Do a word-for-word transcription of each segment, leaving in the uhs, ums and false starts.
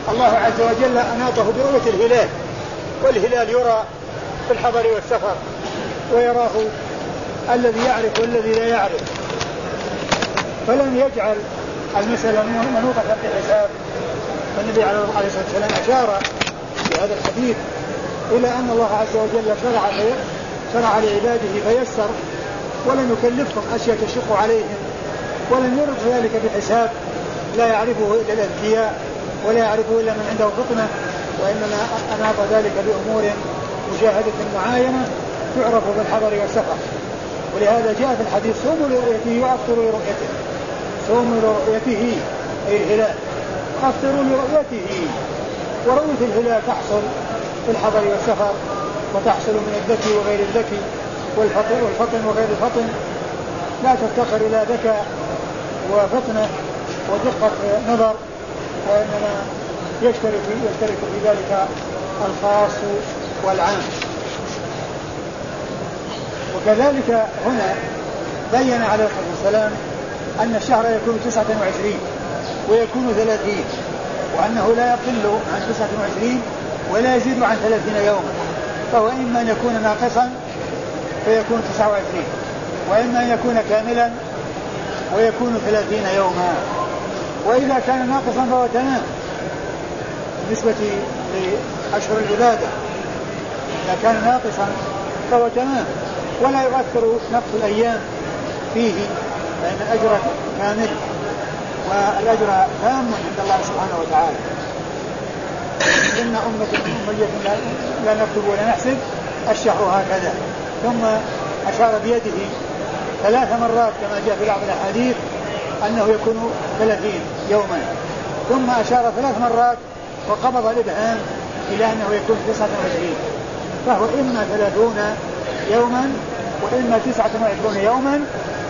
الله عز وجل أناطه برؤية الهلال، والهلال يرى في الحضر والسفر، ويراه الذي يعرف والذي لا يعرف، فلم يجعل المسألة منوطة بحساب. فالنبي عليه الصلاة والسلام أشار في هذا الحديث إلى أن الله عز وجل شرع, شرع لعباده فيسر، ولم يكلفهم أشياء تشق عليهم، ولم يرد ذلك بحساب لا يعرفه إلا الأذكياء ولا يعرفه إلا من عنده فطنة، وإنما أناط ذلك بأمور مشاهدة معاينة تعرف بالحضر والسفر. ولهذا جاء في الحديث صوموا لرؤيته وأفطروا لرؤيته. صوموا لرؤيته أي الهلال، أفطروا لرؤيته. ورؤية الهلال تحصل في الحضر والسفر، وتحصل من الذكي وغير الذكي، والفطن وغير الفطن، لا تفتقر إلى ذكاء وفطنة ودقة نظر، وإنما يشترك يشترك في ذلك الخاص والعام. وكذلك هنا بين عليه الصلاة والسلام أن الشهر يكون تسعة وعشرين ويكون ثلاثين، وأنه لا يقل عن تسعة وعشرين ولا يزيد عن ثلاثين يوما، فهو إما أن يكون ناقصا فيكون تسعة وعشرين، وإما أن يكون كاملا ويكون ثلاثين يوما. وإذا كان ناقصا فهو تمام بالنسبة لأشهر العبادة، إذا كان ناقصا فهو تمام ولا يؤثر نقص الأيام فيه، لأن الأجر كامل والأجر تام عند الله سبحانه وتعالى. إن أمة أمية لا نكتب ولا نحسب الشهر هكذا. ثم أشار بيده ثلاث مرات كما جاء في بعض الأحاديث أنه يكون ثلاثين يوما، ثم أشار ثلاث مرات وقبض الإبهام إلى أنه يكون تسعة وعشرين، فهو إما ثلاثون يوما وإما تسعة وعشرون يوما،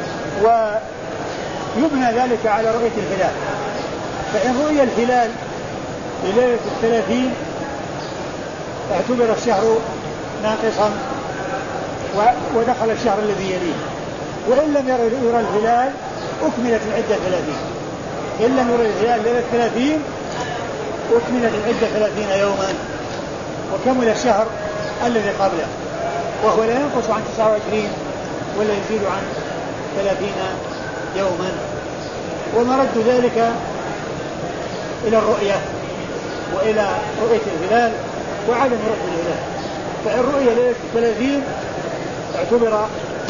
ويبنى ذلك على رؤية الهلال. فإن رؤي الهلال لليلة الثلاثين اعتبر الشهر ناقصا ودخل الشهر الذي يليه، وإن لم يرى الهلال أكملت العدة ثلاثين. إن لم يرى الهلال ليلة ثلاثين أكملت العدة ثلاثين يوما، وكمل الشهر الذي قبله، وهو لا ينقص عن تسعة وعشرين ولا يزيد عن ثلاثين يوما. ومرد ذلك إلى الرؤية وإلى رؤية الهلال وعدم رؤية الهلال. فإن رؤية ليلة الثلاثين اعتبر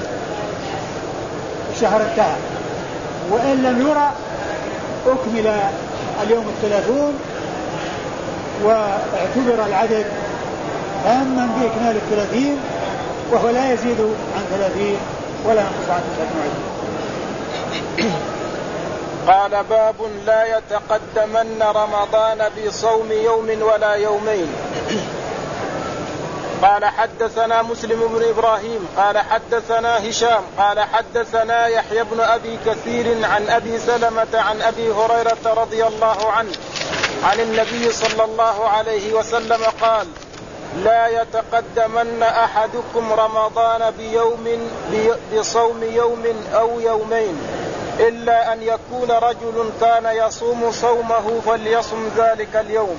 الشهر انتهى، وإن لم يرى أكمل اليوم الثلاثون واعتبر العدد تاما بإكمال الثلاثين، وهو لا يزيد عن ثلاثين ولا ينقص عن تسعة وعشرين. قال باب لا يتقدمن رمضان بصوم يوم ولا يومين. قال حدثنا مسلم بن إبراهيم قال حدثنا هشام قال حدثنا يحيى بن أبي كثير عن أبي سلمة عن أبي هريرة رضي الله عنه عن النبي صلى الله عليه وسلم قال لا يتقدمن أحدكم رمضان بيوم بصوم يوم أو يومين إلا أن يكون رجل كان يصوم صومه فليصم ذلك اليوم.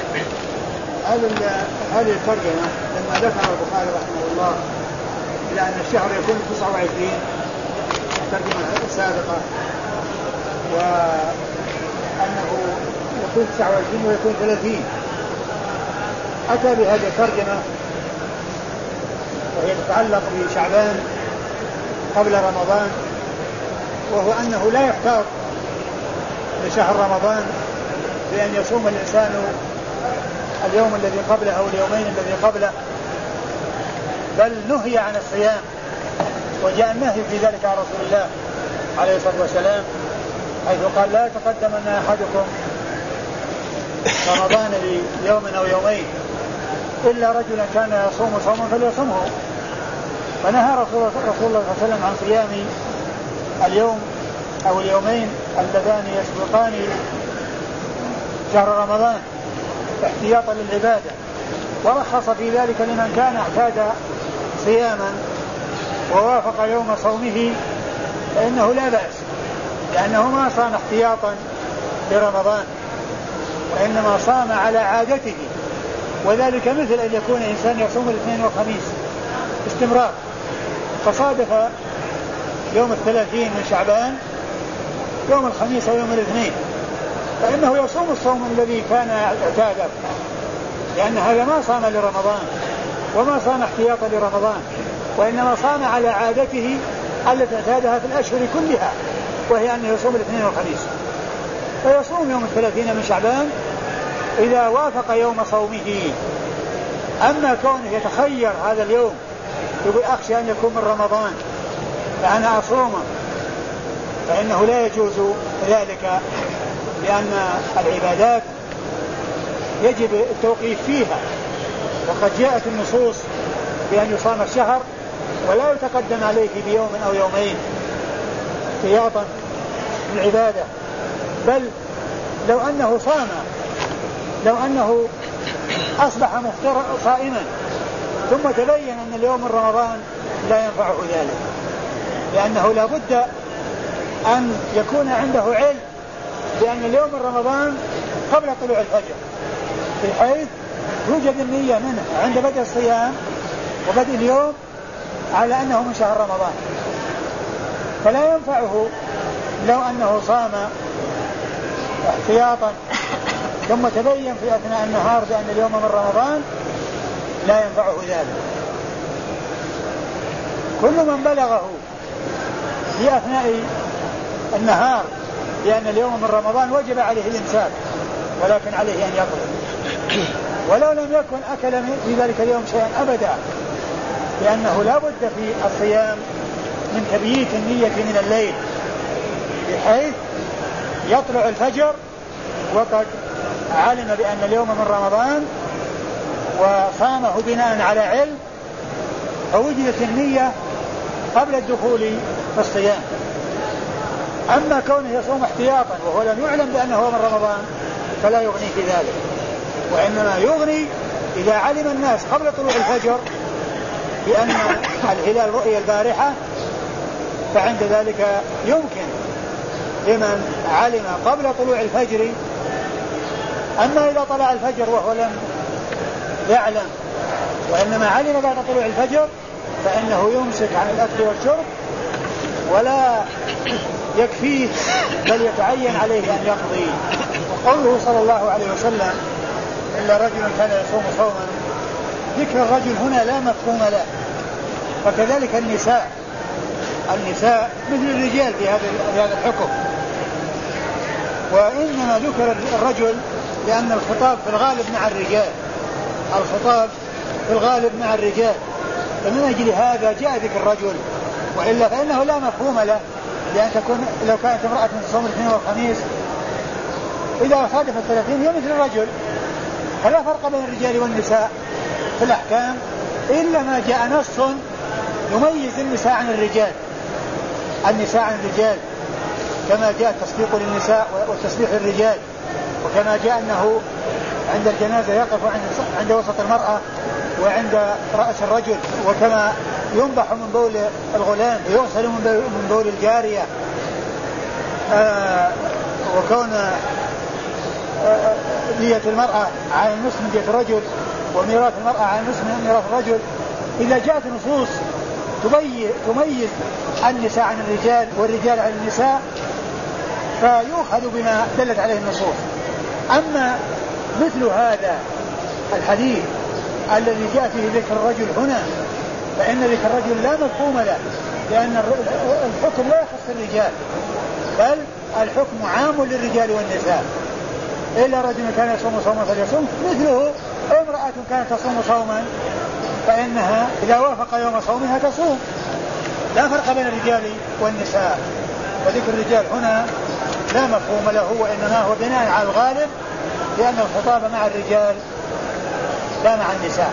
هذه الترجمة لما ذكر البخاري رحمه الله إلى أن الشهر يكون تسعة وعشرين، الترجمة السابقة، وأنه يكون تسعة وعشرين ويكون ثلاثين، أتى بهذه الترجمة وهي تتعلق بشعبان قبل رمضان، وهو أنه لا يحتاط لشهر رمضان بأن يصوم الإنسان اليوم الذي قبله أو اليومين الذي قبله، بل نهي عن الصيام، وجاء النهي في ذلك عن رسول الله عليه الصلاة والسلام حيث قال لا يتقدمن أحدكم رمضان ليوم أو يومين إلا رجلا كان يصوم صوما فليصمه. فنهى رسول الله صلى الله عليه وسلم عن صيام اليوم أو اليومين اللذان يسبقان شهر رمضان احتياطا للعبادة، ورخص في ذلك لمن كان اعتاد صياما ووافق يوم صومه فإنه لا بأس، لأنه ما صام احتياطا لرمضان، وإنما صام على عادته، وذلك مثل أن يكون إنسان يصوم الاثنين والخميس استمرار، فصادف يوم الثلاثين من شعبان يوم الخميس أو يوم الاثنين، فإنه يصوم الصوم الذي كان اعتاده، لأن هذا ما صام لرمضان وما صام احتياطا لرمضان، وإنما صام على عادته التي اعتادها في الأشهر كلها، وهي أنه يصوم الاثنين والخميس، فيصوم يوم الثلاثين من شعبان إذا وافق يوم صومه. أما كونه يتخير هذا اليوم يقول أخشى أن يكون من رمضان فأنا أصومه، فإنه لا يجوز ذلك، لأن العبادات يجب التوقيف فيها، وقد جاءت النصوص بأن يصام الشهر ولا يتقدم عليه بيوم أو يومين احتياطا للعبادة، بل لو أنه صام لو أنه أصبح مفطر صائما ثم تبين أن اليوم من رمضان لا ينفعه ذلك، لأنه لا بد أن يكون عنده علم بأن اليوم من رمضان قبل طلوع الفجر، بحيث يوجد النية منه عند بدء الصيام وبدء اليوم على أنه من شهر رمضان، فلا ينفعه لو أنه صام احتياطا ثم تبين في أثناء النهار بأن اليوم من رمضان لا ينفعه ذلك. كل من بلغه في أثناء النهار بأن اليوم من رمضان وجب عليه الإمساك، ولكن عليه أن يقضي، ولو لم يكن أكل في ذلك اليوم شيئا أبدا، لأنه لا بد في الصيام من تبييت النية من الليل بحيث يطلع الفجر وقد علم بأن اليوم من رمضان وصامه بناء على علم، فوجدت النية قبل الدخول في الصيام. أما كونه يصوم احتياطا وهو لم يعلم بأنه من رمضان فلا يغني في ذلك، وإنما يغني إذا علم الناس قبل طلوع الفجر بأن الهلال رؤية البارحة، فعند ذلك يمكن لمن علم قبل طلوع الفجر. أما إذا طلع الفجر وهو لم يعلم وإنما علم بعد طلوع الفجر فإنه يمسك عن الأكل والشرب ولا يكفيه بل يتعين عليه أن يقضي. وقوله صلى الله عليه وسلم إلا رجل كان يصوم صوما، ذكر الرجل هنا لا مفهوم له، وكذلك النساء النساء مثل الرجال في هذا الحكم، وإنما ذكر الرجل لأن الخطاب في الغالب مع الرجال الخطاب في الغالب مع الرجال فمن أجل هذا جاء ذكر الرجل، وإلا فإنه لا مفهوم له، لأن تكون لو كانت امرأة تصوم الاثنين والخميس إذا صادف الثلاثين هي مثل الرجل، فلا فرق بين الرجال والنساء في الأحكام إلا ما جاء نص يميز النساء عن الرجال النساء عن الرجال، كما جاء التصديق للنساء والتسبيح للرجال، وكما جاء أنه عند الجنازة يقف عند وسط المرأة وعند رأس الرجل، وكما ينضح من بول الغلام ويغسل من بول الجارية، آه وكون آه دية المرأة على النصف من دية الرجل وميراث المرأة على النصف من ميراث الرجل. إذا جاءت نصوص تميز النساء عن الرجال والرجال عن النساء فيؤخذ بما دلت عليه النصوص. أما مثل هذا الحديث الذي جاء فيه ذكر الرجل هنا فإن ذكر الرجل لا مفهوم له، لأن الحكم لا يخص الرجال بل الحكم عام للرجال والنساء، إلا رجل كان يصوم صوما فليصوم مثله امرأة كانت تصوم صوما فإنها إذا وافق يوم صومها تصوم، لا فرق بين الرجال والنساء. وذكر الرجال هنا لا مفهوم له، وإنما هو بناء على الغالب لأن الخطاب مع الرجال لا مع النساء.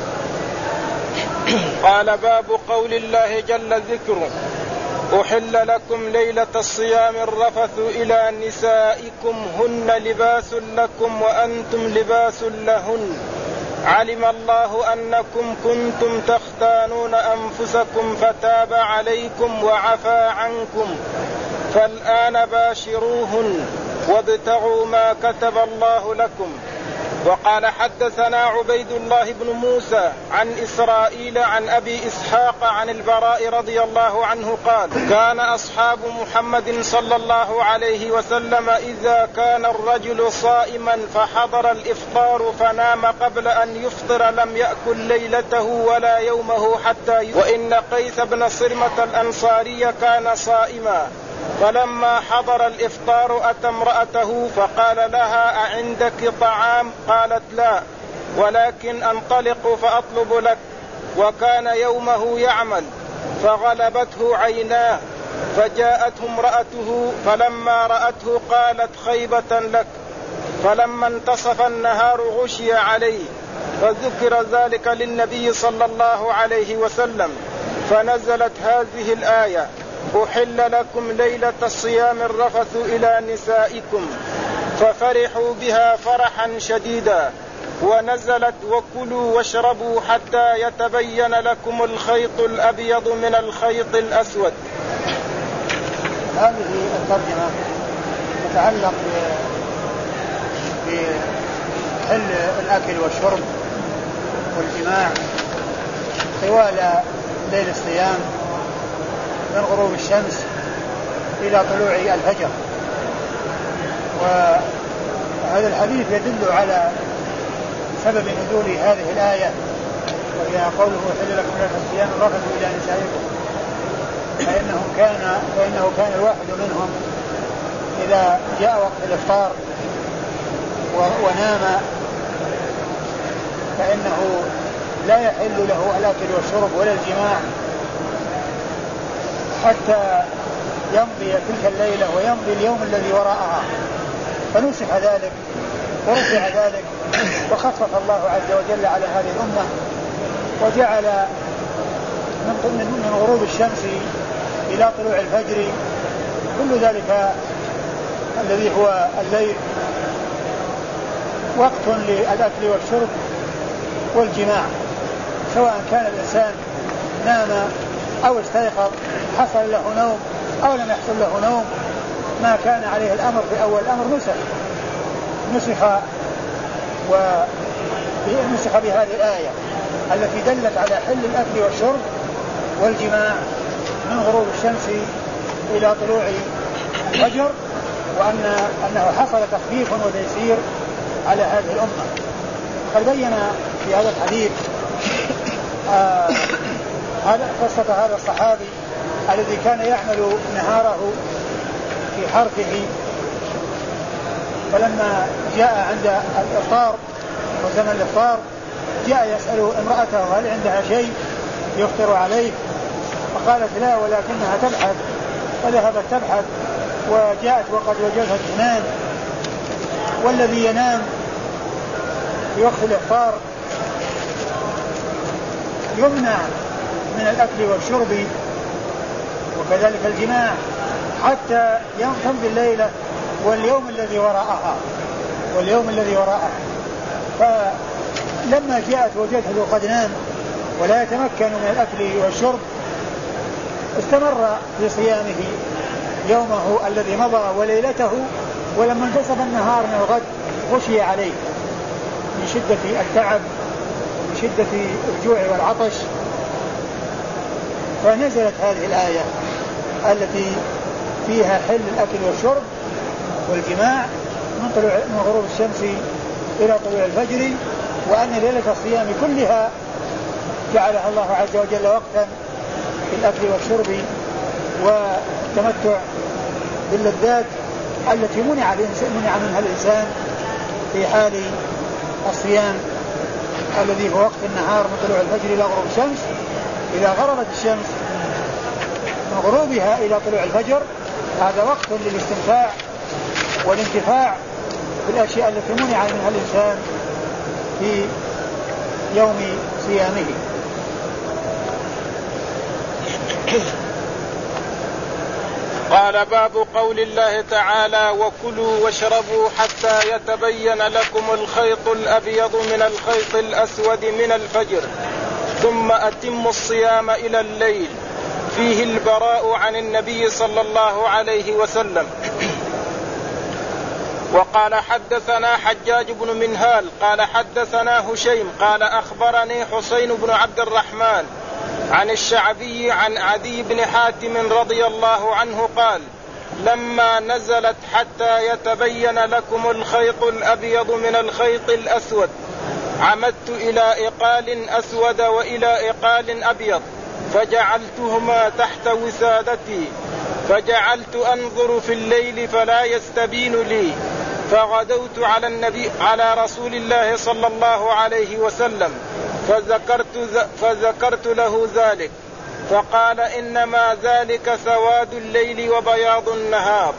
قال باب قول الله جل ذكره أحل لكم ليلة الصيام الرفث إلى نسائكم هن لباس لكم وأنتم لباس لهن علم الله أنكم كنتم تختانون أنفسكم فتاب عليكم وعفى عنكم فالآن باشروهن وابتغوا ما كتب الله لكم. وقال حدثنا عبيد الله بن موسى عن إسرائيل عن أبي إسحاق عن البراء رضي الله عنه قال كان أصحاب محمد صلى الله عليه وسلم إذا كان الرجل صائما فحضر الإفطار فنام قبل أن يفطر لم يأكل ليلته ولا يومه حتى يفطر. وإن قيس بن صرمة الأنصاري كان صائما فلما حضر الإفطار أتى امرأته فقال لها أعندك طعام؟ قالت لا، ولكن أنطلق فأطلب لك. وكان يومه يعمل فغلبته عيناه فجاءته امرأته فلما رأته قالت خيبة لك. فلما انتصف النهار غشي عليه فذكر ذلك للنبي صلى الله عليه وسلم فنزلت هذه الآية أحل لكم ليلة الصيام الرفث إلى نسائكم ففرحوا بها فرحا شديدا. ونزلت وكلوا واشربوا حتى يتبين لكم الخيط الأبيض من الخيط الأسود. هذه الترجمة تتعلق بحل الأكل والشرب والجماع طوال ليل الصيام من غروب الشمس إلى طلوع الفجر. وهذا الحديث يدل على سبب نزول هذه الآية، وهي قوله أحل لكم ليلة الصيام الرفث إلى نسائكم، فإنه كان فإنه كان الواحد منهم إذا جاء وقت الإفطار ونام فإنه لا يحل له الأكل والشرب ولا الجماع حتى يمضي تلك الليلة ويمضي اليوم الذي وراءها، فنسخ ذلك ورفع ذلك وخفف الله عز وجل على هذه الأمة وجعل من غروب الشمس إلى طلوع الفجر كل ذلك الذي هو الليل وقت للأكل والشرب والجماع، سواء كان الإنسان نام أو استيقظ حصل له نوم أو لم يحصل له نوم، ما كان عليه الأمر في أول الأمر نسخ نسخ ونسخ بهذه الآية التي دلت على حل الأكل والشرب والجماع من غروب الشمس إلى طلوع الفجر، وأن أنه حصل تخفيف وتيسير على هذه الأمة. قد بين في هذا الحديث آه هذا قصة هذا الصحابي الذي كان يعمل نهاره في حرثه، فلما جاء عند الإفطار وزمن الإفطار جاء يسأل امرأته هل عندها شيء يفطر عليه، فقالت لا ولكنها تبحث، فذهبت تبحث وجاءت وقد وجدها تنام، والذي ينام في وقت الإفطار يمنع من الأكل والشرب وكذلك الجماع حتى ينقضي الليلة واليوم الذي وراءها واليوم الذي وراءها. فلما جاءت وجدته قد نام ولا يتمكن من الأكل والشرب استمر في صيامه يومه الذي مضى وليلته، ولما انتصف النهار من الغد غشي عليه من شدة التعب ومن شدة الجوع والعطش، فنزلت هذه الآية التي فيها حل الأكل والشرب والجماع من, طلوع من غروب الشمس إلى طلوع الفجر، وأن ليلة الصيام كلها جعلها الله عز وجل وقتا في الأكل والشرب والتمتع باللذات التي منع, منع منها الإنسان في حال الصيام الذي هو وقت النهار من طلوع الفجر إلى غروب الشمس. إذا غربت الشمس من غروبها إلى طلوع الفجر هذا وقت للاستمتاع والانتفاع بالأشياء التي منع منها الإنسان في يوم صيامه. قال باب قول الله تعالى وكلوا واشربوا حتى يتبين لكم الخيط الأبيض من الخيط الأسود من الفجر ثم أتموا الصيام إلى الليل. فيه البراء عن النبي صلى الله عليه وسلم. وقال حدثنا حجاج بن منهال قال حدثنا هشيم قال أخبرني حسين بن عبد الرحمن عن الشعبي عن عدي بن حاتم رضي الله عنه قال لما نزلت حتى يتبين لكم الخيط الأبيض من الخيط الأسود عمدت إلى إقال أسود وإلى إقال أبيض فجعلتهما تحت وسادتي فجعلت أنظر في الليل فلا يستبين لي فغدوت على النبي على رسول الله صلى الله عليه وسلم فذكرت, فذكرت له ذلك فقال إنما ذلك سواد الليل وبياض النهار.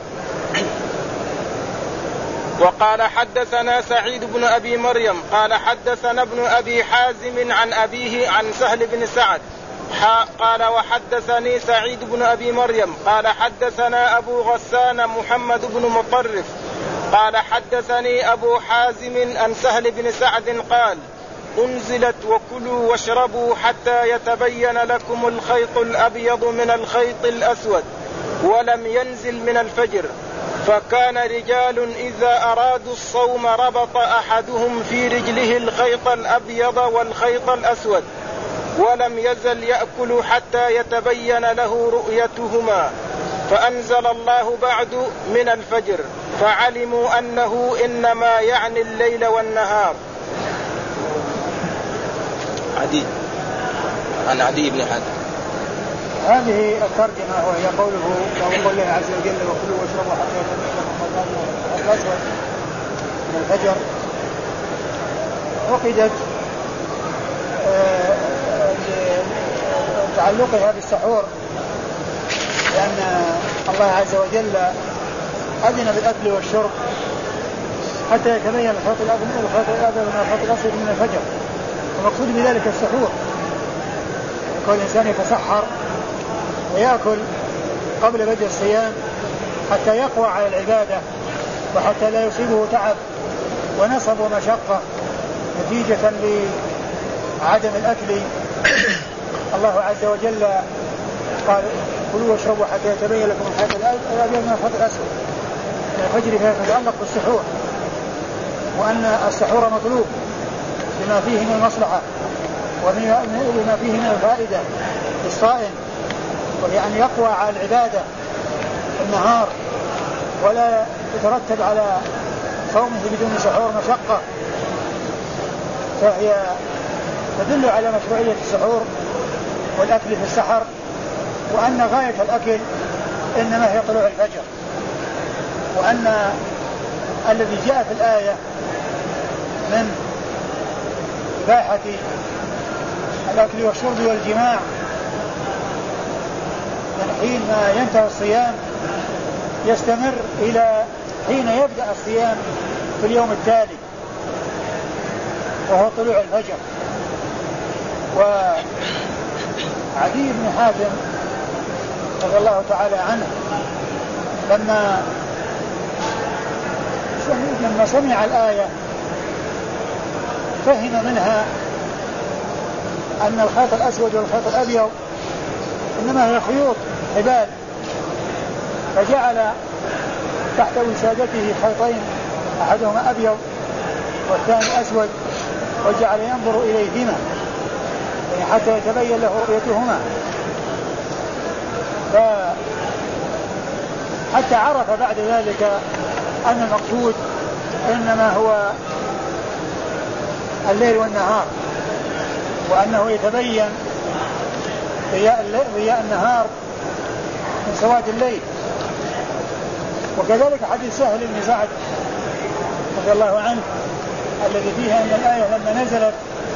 وقال حدثنا سعيد بن أبي مريم قال حدثنا ابن أبي حازم عن أبيه عن سهل بن سعد قال وحدثني سعيد بن أبي مريم قال حدثنا أبو غسان محمد بن مطرف قال حدثني أبو حازم عن سهل بن سعد قال أنزلت وكلوا واشربوا حتى يتبين لكم الخيط الأبيض من الخيط الأسود ولم ينزل من الفجر فكان رجال إذا أرادوا الصوم ربط أحدهم في رجله الخيط الأبيض والخيط الأسود ولم يزل يأكل حتى يتبين له رؤيتهما فأنزل الله بعد من الفجر فعلموا أنه إنما يعني الليل والنهار. عدي عن عدي بن حاتم. هذه الترجمة وهي قوله قول الله عز وجل وكلوا واشربوا حتى يتبين لكم الأسود من الفجر عقدت تعلقها بالسحور لأن الله عز وجل أذن بالأكل والشرب حتى يتبين الخيط الأبيض من الخيط الأسود من الفجر ومقصود بذلك السحور يكون الإنسان يتسحر ويأكل قبل بدء الصيام حتى يقوى على العبادة وحتى لا يصيبه تعب ونصب ومشقة نتيجة لعدم الأكل. الله عز وجل قال كلوا واشربوا حتى يتبين لكم الخيط الأبيض من الخيط الأسود من الفجر فيها تتعلق بالسحور وأن السحور مطلوب بما فيه من المصلحة وبما فيه من الفائدة للصائم وهي أن يقوى على العبادة في النهار ولا يترتب على صومه بدون سحور مشقة فهي تدل على مشروعية السحور والأكل في السحر وأن غاية الأكل إنما هي طلوع الفجر وأن الذي جاء في الآية من إباحة الأكل والشرب والجماع من حين ما ينتهي الصيام يستمر إلى حين يبدأ الصيام في اليوم التالي وهو طلوع الفجر. وعدي بن حاتم رضي الله تعالى عنه لما لما سمع الآية فهم منها أن الخيط الأسود والخيط الأبيض إنما هي خيوط حبال فجعل تحت وسادته خيطين أحدهما أبيض والثاني أسود وجعل ينظر إليهما حتى يتبين له رؤيتهما حتى عرف بعد ذلك أن المقصود إنما هو الليل والنهار وأنه يتبين ضياء النهار من سواد الليل. وكذلك حديث سهل بن سعد رضي الله عنه الذي فيها أن الآية لما نزلت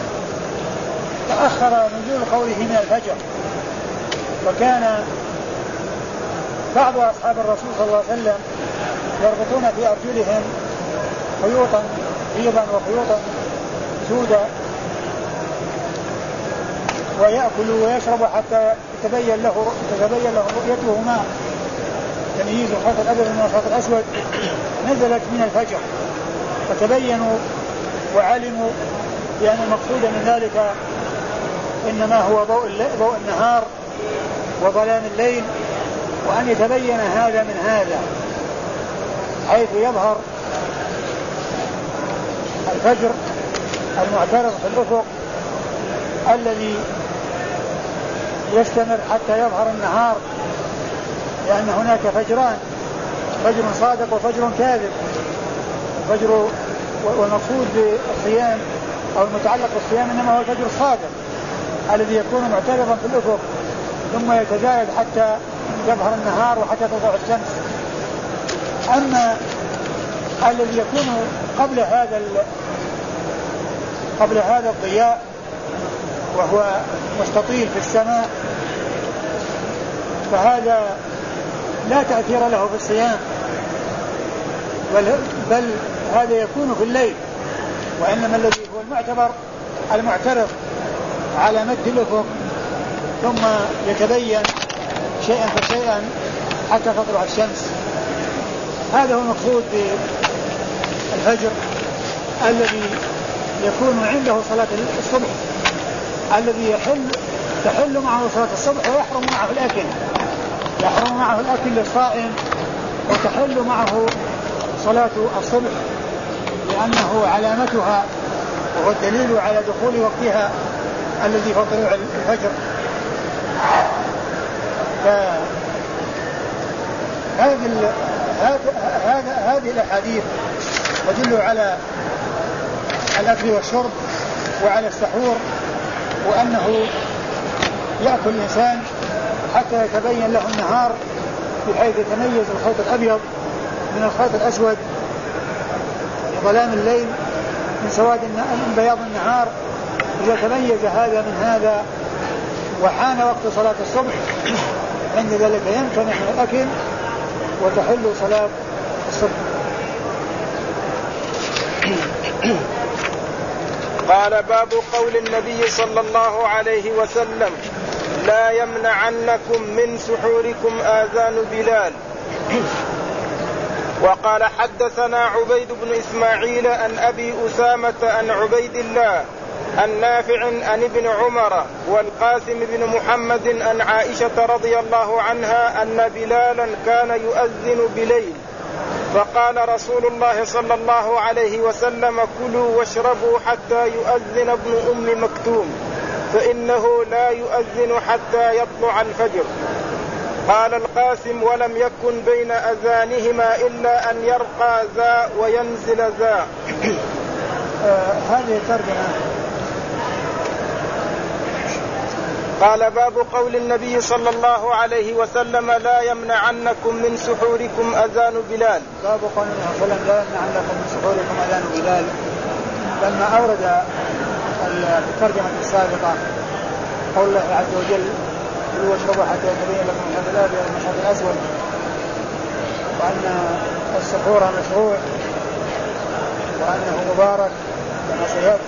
تأخر نزول قوله من الفجر وكان بعض أصحاب الرسول صلى الله عليه وسلم يربطون في أرجلهم خيوطا بيضا وخيوطا سودا ويأكل ويشرب حتى يتبين له تتبين له رؤيتهما تمييز الخيط الأبيض من الخيط الأسود نزلت من الفجر فتبينوا وعلموا بأن المقصود من ذلك إنما هو ضوء, ضوء النهار وظلام الليل وأن يتبين هذا من هذا حيث يظهر الفجر المعترض في الأفق الذي يستمر حتى يظهر النهار، لأن هناك فجران، فجر صادق وفجر كاذب. فجر والمقصود بالصيام أو المتعلق بالصيام إنما هو الفجر الصادق الذي يكون معترضا في الأفق ثم يتزايد حتى يظهر النهار وحتى تطلع الشمس. أما الذي يكون قبل هذا قبل هذا الضياء وهو مستطيل في السماء فهذا لا تأثير له في الصيام، بل, بل هذا يكون في الليل، وإنما الذي هو المعتبر المعترض على مد الأفق ثم يتبين شيئا فشيئا حتى تطلع الشمس. هذا هو المقصود بالفجر الذي يكون عنده صلاة الصبح، الذي يحل تحل معه صلاة الصبح ويحرم معه الأكل، يحرم معه الأكل للصائم وتحل معه صلاة الصبح لأنه علامتها وهو الدليل على دخول وقتها الذي هو طلوع الفجر. فهذه هذه الأحاديث تدل على الأكل والشرب وعلى السحور، وأنه يأكل الإنسان حتى يتبين له النهار بحيث يتميز الخيط الأبيض من الخيط الأسود في ظلام الليل من سواد من بياض النهار. إذا تميز هذا من هذا وحان وقت صلاة الصبح عند ذلك يمتنع من الأكل وتحل صلاة الصبح. قال باب قول النبي صلى الله عليه وسلم لا يمنعنكم من سحوركم آذان بلال. وقال حدثنا عبيد بن إسماعيل عن أبي أسامة عن عبيد الله عن نافع عن ابن عمر والقاسم بن محمد عن عائشة رضي الله عنها أن بلالا كان يؤذن بليل فقال رسول الله صلى الله عليه وسلم كلوا واشربوا حتى يؤذن ابن أم مكتوم فإنه لا يؤذن حتى يطلع الفجر. قال القاسم ولم يكن بين أذانهما إلا أن يرقى ذا وينزل ذا. آه هذه ترجمة. قال باب قول النبي صلى الله عليه وسلم لا يمنعنكم من سحوركم أذان بلال. باب قول النبي صلى الله عليه وسلم لا يمنعنكم من سحوركم أذان بلال، لما أورد الترجمة السابقة قول الله عز وجل كلوا واشربوا حتى يتبين لكم الخيط الأبيض من الخيط الأسود، وأن السحور مشروع وأنه مبارك كما سيأتي،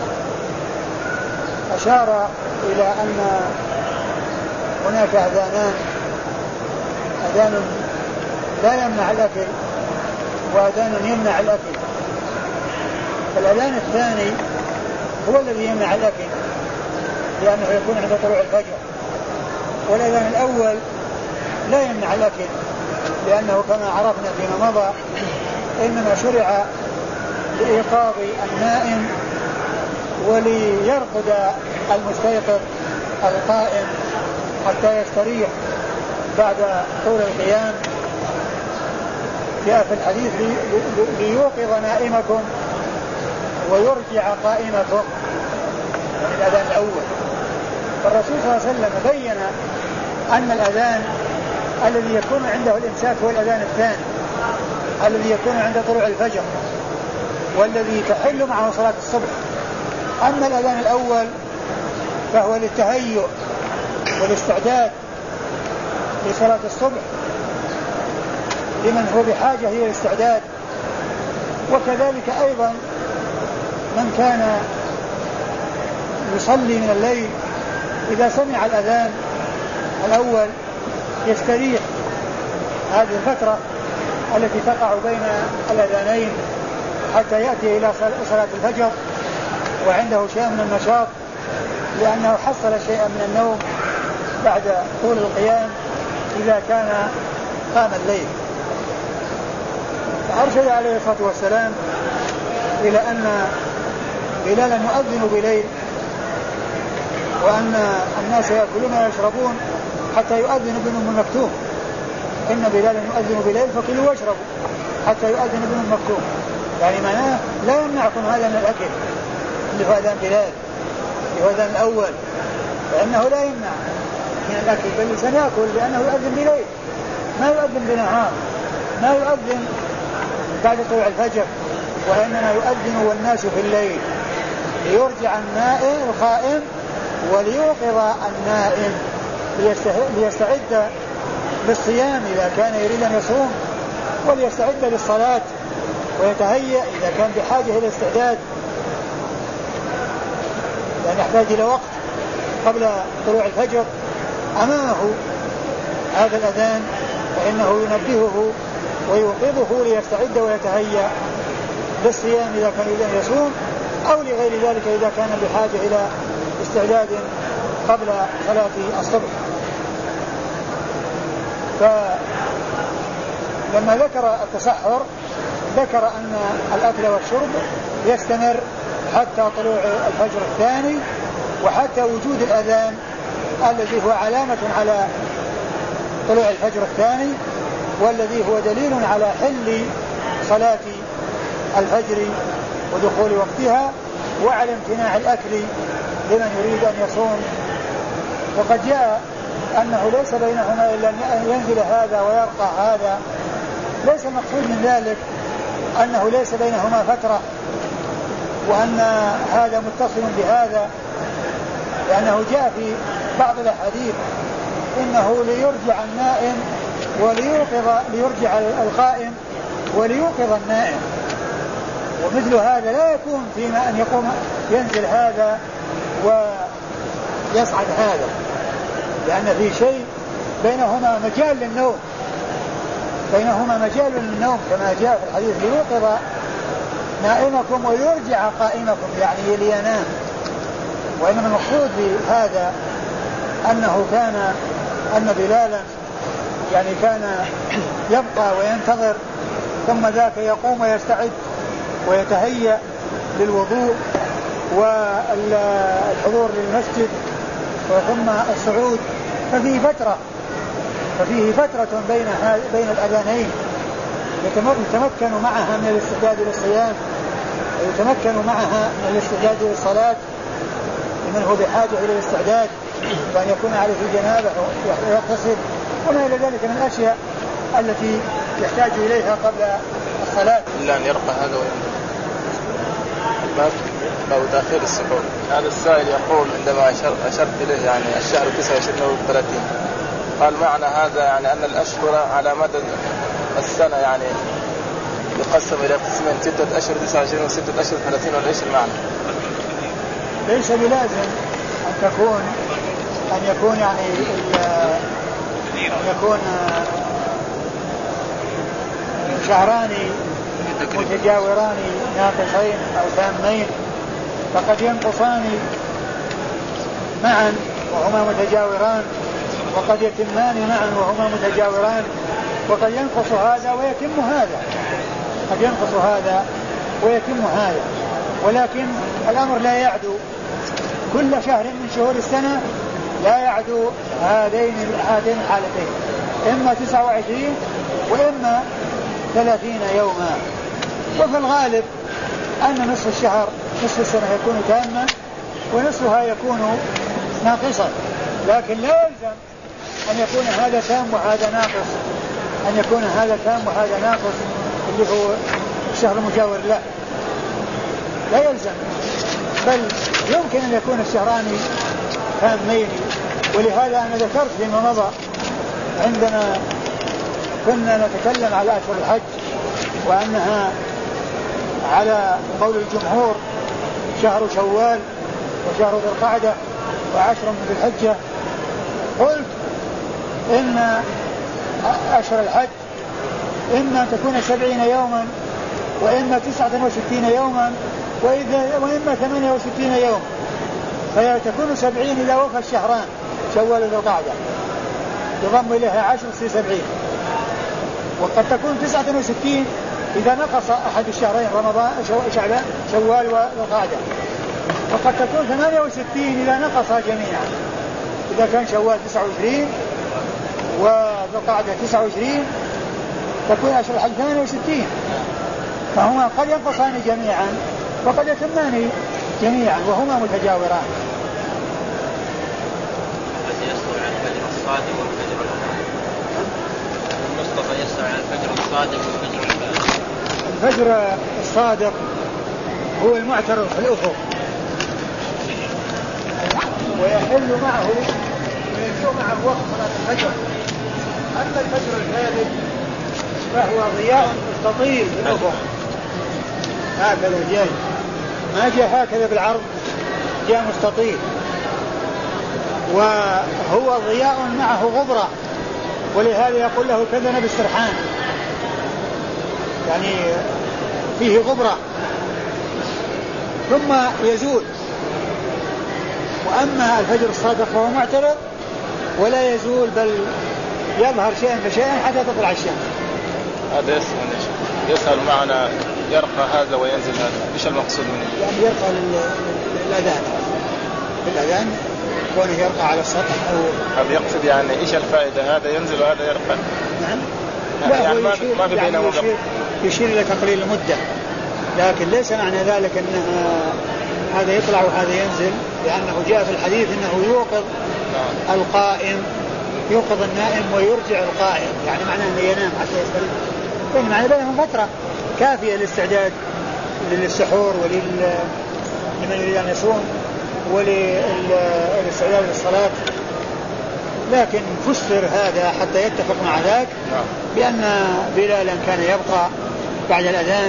أشار إلى أن هناك أذانان، أذان لا يمنع الأكل وأذان يمنع الأكل. فالأذان الثاني هو الذي يمنع الأكل لأنه يكون عند طلوع الفجر، والأذان الأول لا يمنع الأكل لأنه كما عرفنا فيما مضى إنما شرع لإيقاظ النائم وليرقد المستيقظ القائم حتى يستريح بعد طول القيام. جاء في الحديث ليوقظ نائمكم ويرجع قائمكم، يعني الأذان الأول. فالرسول صلى الله عليه وسلم بين أن الأذان الذي يكون عنده الإمساك هو الأذان الثاني الذي يكون عند طلوع الفجر والذي تحل معه صلاة الصبح. أما الأذان الأول فهو للتهيؤ والاستعداد لصلاة الصبح لمن هو بحاجة إلى الاستعداد، وكذلك أيضا من كان يصلي من الليل إذا سمع الأذان الأول يستريح هذه الفترة التي تقع بين الأذانين حتى يأتي إلى صلاة الفجر وعنده شيء من النشاط لأنه حصل شيئا من النوم بعد طول القيام إذا كان قام الليل. فأرشد عليه الصلاة والسلام إلى أن بلالا يؤذن بليل وأن الناس يأكلون ويشربون حتى يؤذن ابن أم مكتوم. إن بلالا يؤذن بليل فكلوا واشربوا حتى يؤذن ابن أم مكتوم، يعني معناه لا يمنعكم هذا من الأكل اللي هو أذان بلال اللي هو أذان الأول، فإنه لا يمنع من الأكل بل سنأكل لأنه يؤذن بليل ما يؤذن بنهار، ما يؤذن بعد طلوع الفجر، وإنما يؤذن والناس في الليل ليرجع النائم القائم وليوقظ النائم ليستعد للصيام إذا كان يريد أن يصوم، وليستعد للصلاة ويتهيأ إذا كان بحاجة إلى استعداد، لأن يحتاج إلى وقت قبل طلوع الفجر أمامه هذا الأذان، فإنه ينبهه ويوقظه ليستعد ويتهيأ للصيام إذا كان يريد أن يصوم، أو لغير ذلك إذا كان بحاجة إلى استعداد قبل صلاة الصبح. فلما ذكر التسحر ذكر أن الأكل والشرب يستمر حتى طلوع الفجر الثاني وحتى وجود الأذان الذي هو علامة على طلوع الفجر الثاني، والذي هو دليل على حل صلاة الفجر ودخول وقتها وعلى امتناع الأكل لمن يريد أن يصوم. وقد جاء أنه ليس بينهما إلا أن ينزل هذا ويرقى هذا، ليس المقصود من ذلك أنه ليس بينهما فترة وأن هذا متصل بهذا، لأنه جاء في بعض الأحاديث إنه ليرجع النائم وليوقظ ليرجع القائم وليوقظ النائم، ومثل هذا لا يكون فيما أن يقوم ينزل هذا ويصعد هذا، لأن في شيء بينهما مجال للنوم بينهما مجال للنوم كما جاء في الحديث ليوقظ نائمكم ويرجع قائمكم، يعني لينام. وإنما المقصود بهذا أنه كان أن بلالا يعني كان يبقى وينتظر ثم ذاك يقوم ويستعد ويتهيأ للوضوء والحضور للمسجد ثم الصعود، ففيه فترة ففيه فترة بين بين الأذانين يتمكن معها من الاستعداد للصيام ويتمكن معها من الاستعداد للصلاة لمن هو بحاجة إلى الاستعداد، وأن يكون عليه الجنابة ويغتسل وما إلى ذلك من الأشياء التي يحتاج إليها قبل الصلاة. إلا أن يرقى هذا وينزل باب تأخير السحور. هذا السائل يقول عندما أشرت إليه يعني الشهر تسعة وعشرين وثلاثين، قال معنى هذا يعني أن الأشهر على مدى السنة يعني يقسم إلى قسمين، ستة أشهر تسعة وعشرين وستة أشهر ثلاثين، ولا إيش المعنى؟ ليس بلازم أن تكون أن يكون يعني أن يكون شهران متجاوران ناقصين أو تامين، فقد ينقصان معا وهما متجاوران، وقد يتمان معا وهما متجاوران، وقد ينقص هذا ويتم هذا قد ينقص هذا ويتم هذا، ولكن الأمر لا يعدو كل شهر من شهور السنة لا يعدو هذين هذين الحالتين، إما تسعة وعشرين وإما ثلاثين يوما. وفي الغالب أن نصف الشهر نصف السنة يكون تاما ونصفها يكون ناقصا، لكن لا يلزم أن يكون هذا تام وهذا ناقص، أن يكون هذا تام وهذا ناقص اللي هو الشهر المجاور، لا لا يلزم، بل يمكن أن يكون الشهران تامين. ولهذا أنا ذكرت فيما مضى عندما كنا نتكلم على أشهر الحج وأنها على قول الجمهور شهر شوال وشهر ذي القعدة وعشر من ذي الحجة، قلت إن أشهر الحج إما أن تكون سبعين يوما وإما تسعة وستين يوما وإما ثمانية وستين يوم، فتكون سبعين إذا وفى الشهران شوال وذي القعدة يضم إليها عشر في سبعين، وقد تكون تسعة وستين إذا نقص أحد الشهرين رمضان شعبان شوال وذو-القعدة، وقد تكون ثمانية وستين إذا نقص جميعا. إذا كان شوال تسعة وعشرين وذو-القعدة تسعة وعشرين تكون أشهر الحج ثمانية وستين، فهما قد ينقصان جميعا وقد يتمان جميعا وهما متجاوران. يسأل عن الفجر الصادق والفجر الكاذب. المصطفى يسأل عن الفجر الصادق والفجر الكاذب. الفجر الصادق هو المعترض في الأفق ويحل معه ويجوء معه وقت صلاة الفجر. أما الفجر الكاذب فهو ضياء مستطيل في الأفق هكذا جاي، ما جاء هكذا بالعرض، جاء مستطيل، وهو ضياء معه غبرة، ولهذا يقول له كذنب السرحان، يعني فيه غبرة ثم يزول. وأما الفجر الصادق فهو معترض ولا يزول بل يظهر شيئا فشيئا حتى تطلع الشمس. هذا يسأل يسأل معنا يرقى هذا وينزل هذا، ايش المقصود منه؟ يعني يرقى للأذان، الأذان كونه يرقى على السطح أو هذا يقصد يعني ايش الفائدة؟ هذا ينزل وهذا يرقى. نعم. يعني, يعني ما في ما في يعني بينهم يشير, يشير إلى تقليل المدة، لكن ليس معنى ذلك أن هذا يطلع وهذا ينزل، لأنه جاء في الحديث أنه يوقظ القائم يوقظ النائم ويرجع القائم، يعني معناه أنه ينام حتى يستريح. يعني معنى بينهم فترة كافية للاستعداد للسحور ولمن يريد أن يصوم وللاستعداد للصلاة. لكن فسر هذا حتى يتفق مع ذاك بأن بلالا كان يبقى بعد الأذان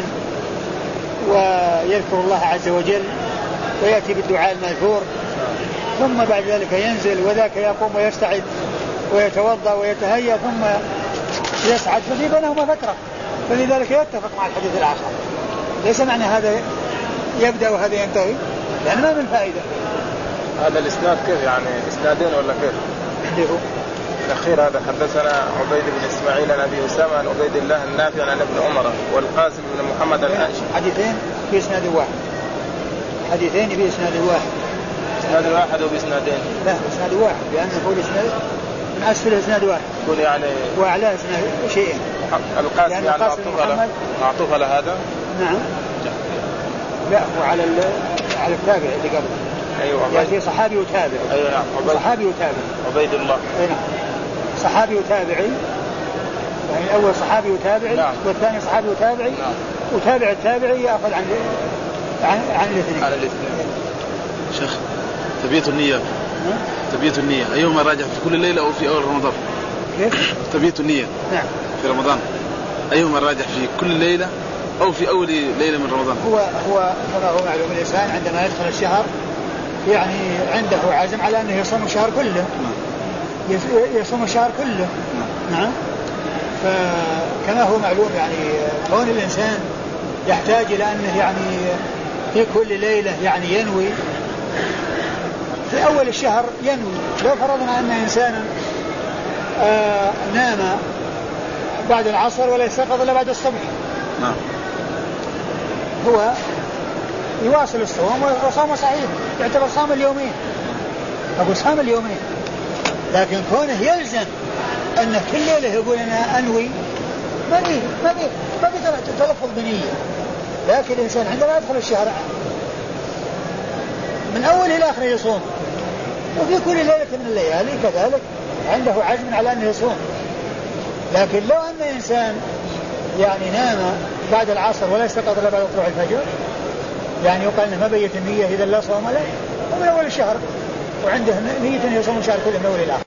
ويذكر الله عز وجل ويأتي بالدعاء المأثور، ثم بعد ذلك ينزل وذاك يقوم ويستعد ويتوضأ ويتهيأ ثم يسعد، ففي بينهما فترة، فلذلك يتفق مع الحديث الآخر. ليس معنى هذا يبدأ وهذا ينتهي، لأن ما من فائدة. هذا الإسناد كيف يعني إسنادين ولا كيف؟ عنده الأخير هذا حدثنا عبيد بن إسماعيل عن أبي أسامة عن عبيد الله النافع عن ابن عمر والقاسم بن محمد الأنشي. حديثين في إسناد واحد، حديثين في إسناد واحد. إسناد واحد أو بإسنادين؟ لا إسناد واحد، لأنه هو الإسناد من أسفل إسناد واحد يكون يعني وأعلى إسناد شيئين. القاسم يعني معطوف على هذا؟ نعم. لا هو على على التابع اللي قبل. أيوة. يعني صحابي وتابع. أيوة نعم. صحابي وتابع. عبيد الله. أي نعم. صحابي وتابعي، يعني الأول صحابي وتابعي. نعم. والثاني صحابي وتابعي. نعم. وتابع التابعي يأخذ عن عن عن الاثنين. عن الاثنين. شيخ تبيت النية. تبيت النية أيهما راجع في كل ليلة أو في أول رمضان؟ كيف؟ تبيت النية. نعم. في رمضان أيهما راجع في كل ليلة أو في أول ليلة من رمضان؟ هو هو كما هو معلوم الإنسان عندما يدخل الشهر يعني عنده عزم على أنه يصوم الشهر كله. يصوم الشهر كله. نعم. فكما هو معلوم يعني كون الإنسان يحتاج إلى أنه يعني في كل ليلة يعني ينوي في أول الشهر ينوي. لو فرضنا أن إنسانا آه نام بعد العصر ولا يستيقظ إلا بعد الصبح، نعم، هو يواصل الصوم وصوم صحيح، يعتبر صام اليومين، أقول صام اليومين. لكن كونه يلزم أن كل ليلة يقول أنا أنوي، ما بي ما بي ما بي تلفظ بنية. لكن الإنسان عندما يدخل الشهر من أول إلى آخر يصوم، وفي كل ليلة من الليالي كذلك عنده عزم على أنه يصوم. لكن لو أن إنسان يعني نام بعد العصر ولا يستيقظ إلا بعد طلوع الفجر، يعني يقال أنه ما بيت النية إذا لا صوم له، ومن أول الشهر وعنده نية أن يصوم الشهر كله من أول إلى آخر.